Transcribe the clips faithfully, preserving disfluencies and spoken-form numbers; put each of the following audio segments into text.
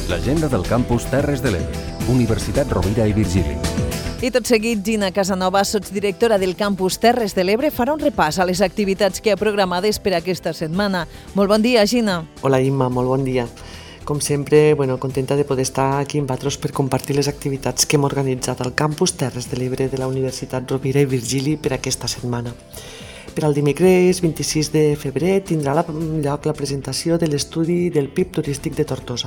L'agenda del campus Terres de l'Ebre, Universitat Rovira i Virgili. I tot seguit, Gina Casanova, sotsdirectora del campus Terres de l'Ebre, farà un repàs a les activitats que ha programades per aquesta setmana. Molt bon dia, Gina. Hola, Imma, molt bon dia. Com sempre, bueno, contenta de poder estar aquí amb vosaltres per compartir les activitats que hem organitzat al campus Terres de l'Ebre de la Universitat Rovira i Virgili per aquesta setmana. Per al dimecres vint-i-sis de febrer tindrà lloc la presentació de l'estudi del P I B turístic de Tortosa.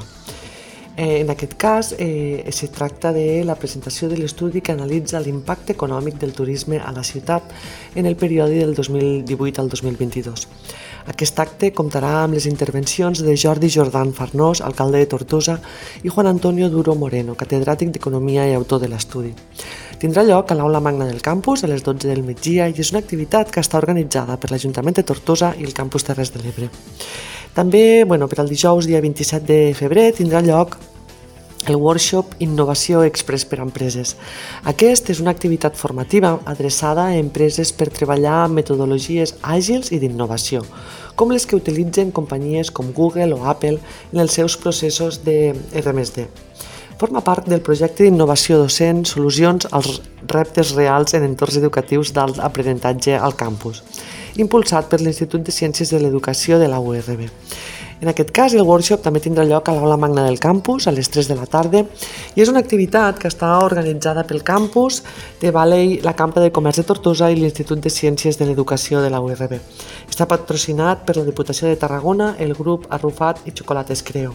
Eh, en aquest cas, eh, es tracta de la presentació de l'estudi que analitza l'impacte econòmic del turisme a la ciutat en el període del dos mil divuit al dos mil vint-i-dos. Aquest acte comptarà amb les intervencions de Jordi Jordan Farnós, alcalde de Tortosa, i Juan Antonio Duro Moreno, catedràtic d'Economia i autor de l'estudi. Tindrà lloc a l'Aula Magna del campus a les dotze del migdia i és una activitat que està organitzada per l'Ajuntament de Tortosa i el campus Terres de l'Ebre. També, bueno, per al dijous, dia vint-i-set de febrer, tindrà lloc el workshop Innovació Express per a Empreses. Aquest és una activitat formativa adreçada a empreses per treballar amb metodologies àgils i d'innovació, com les que utilitzen companyies com Google o Apple en els seus processos de erre més de. Forma part del projecte d'innovació docent Solucions als reptes reals en entorns educatius d'alt aprenentatge al campus, impulsat per l'Institut de Ciències de l'Educació de la U erre be. En aquest cas, el workshop també tindrà lloc a l'Aula Magna del campus a les tres de la tarda i és una activitat que està organitzada pel campus de Valley, la Cambra de Comerç de Tortosa i l'Institut de Ciències de l'Educació de la U erre be. Està patrocinat per la Diputació de Tarragona, el grup Arrufat i Xocolates Creo.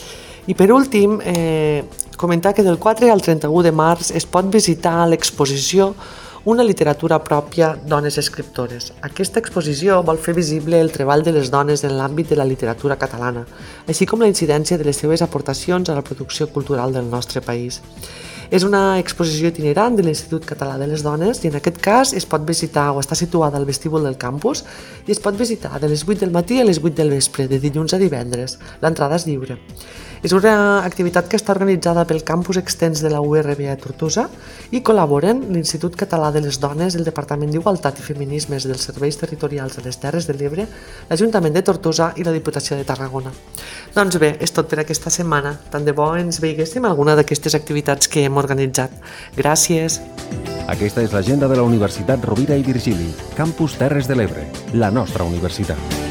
I per últim, eh, comentar que del quatre al trenta-u de març es pot visitar l'exposició Una literatura pròpia, dones escriptores. Aquesta exposició vol fer visible el treball de les dones en l'àmbit de la literatura catalana, així com la incidència de les seves aportacions a la producció cultural del nostre país. És una exposició itinerant de l'Institut Català de les Dones i en aquest cas es pot visitar o està situada al vestíbul del campus i es pot visitar de les vuit del matí a les vuit del vespre, de dilluns a divendres. L'entrada és lliure. És una activitat que està organitzada pel campus extens de la U erre be a Tortosa i col·laboren l'Institut Català de les Dones, el Departament d'Igualtat i Feminismes dels Serveis Territorials de les Terres de l'Ebre, l'Ajuntament de Tortosa i la Diputació de Tarragona. Doncs bé, és tot per aquesta setmana. Tant de bo ens veiguéssim alguna d'aquestes activitats que hem organitzat. Gràcies. Aquesta és l'agenda de la Universitat Rovira i Virgili, campus Terres de l'Ebre, la nostra universitat.